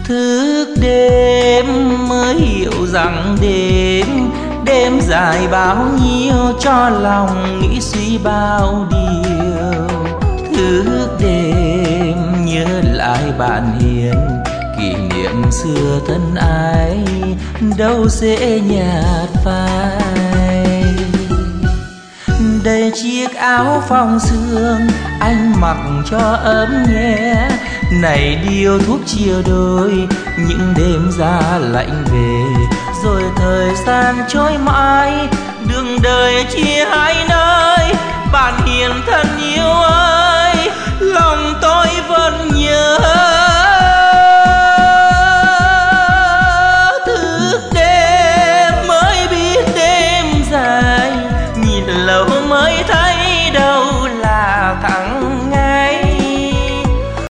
Thức đêm mới hiểu rằng đêm dài bao nhiêu, cho lòng nghĩ suy bao điều. Thức đêm nhớ lại bạn hiền, kỷ niệm xưa thân ái đâu dễ nhạt phai. Đây chiếc áo phong sương anh mặc cho ấm nhé, này điếu thuốc chia đôi những đêm giá lạnh về. Rồi thời gian trôi mãi, đường đời chia hai nơi. Bạn hiền thân yêu ơi, lòng tôi vẫn nhớ